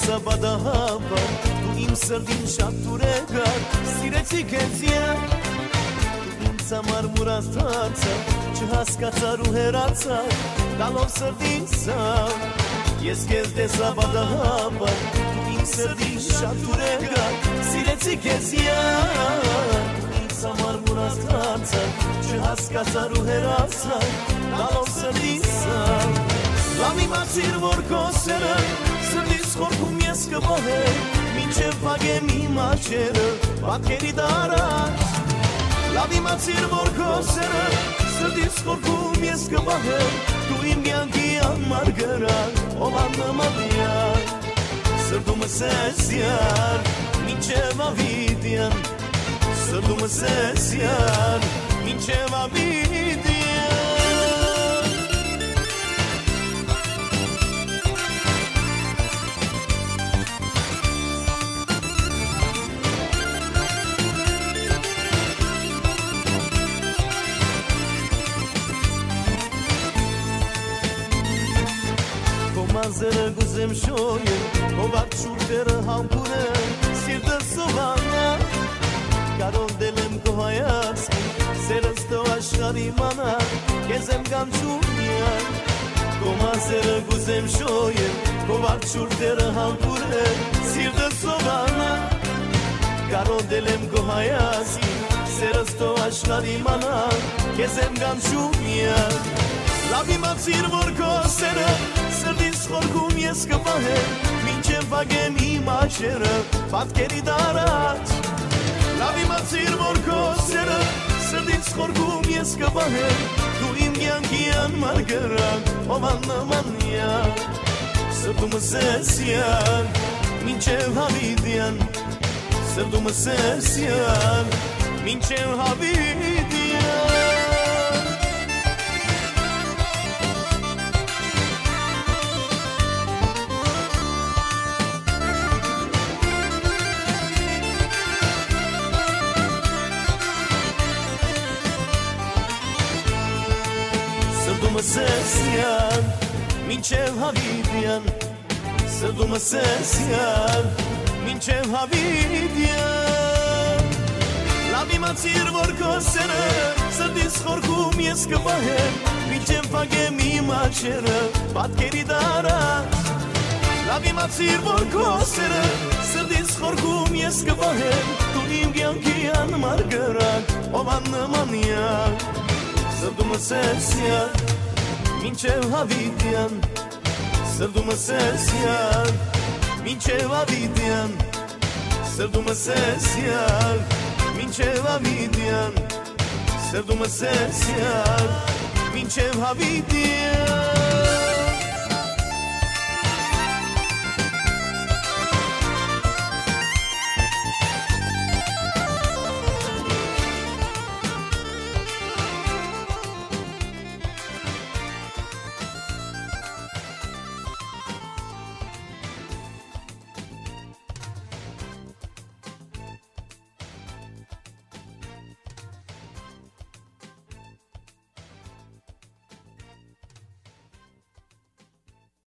sa bada hapa Tu im sërdin shaturega Si recikezja Tu im sa marmura taca Që haska caru heraca Dalov sërdin sa Jeskezde sa bada hapa Tu im sërdin shaturega Si recikezja Tu im sa marmura taca Që haska caru heraca Dalov sërdin sa Lami ma cirë vorkosërë Sërdis korku mjesë këbohe Min që pagemi ma qërë Patkeri darat Lami ma cirë vorkosërë Sërdis korku mjesë këbohe Tu im bjankia margëra Ova në madhja Sërdu më sesjar Min që va vidjan Sërdu më sesjar Min që va vidjan Zërë guzem shoje O vakë shurëtërë hampune Sirë të sovana Karon delem kohajatski Serës të ashkari mana Kezem gam qunja Koma zërë guzem shoje O vakë shurëtërë hampune Sirë të sovana Karon delem kohajatski Serës të ashkari mana Kezem gam qunja Labi ma cirë vorkosërë Sërdis korku mjesë këpahe Min që pagemi ma qërë Patkeri darat Labi ma cirë vorkosërë Sërdis korku mjesë këpahe Tu im gjankian margëra Ovan në manja Sërdu më sesjan Min që havidjan Sërdu më sesjan Min që havidjan Sërdu më sesjan Min që havidjan Sërdu më sesjan Min që havidjan Labi ma cirë vorkosërë Sërdis korku mjesë këpahe Min që pagemi ma qërë Patkeri darat Labi ma cirë vorkosërë Sërdis korku mjesë këpahe Tu im gjankian margërak Ovan në manjak Sërdu më sesjan Min që havidjan Sërdu më sesjan Min që havidjan Sërdu më sesjan Min që havidjan Sërdu më sesjan Min që havidjan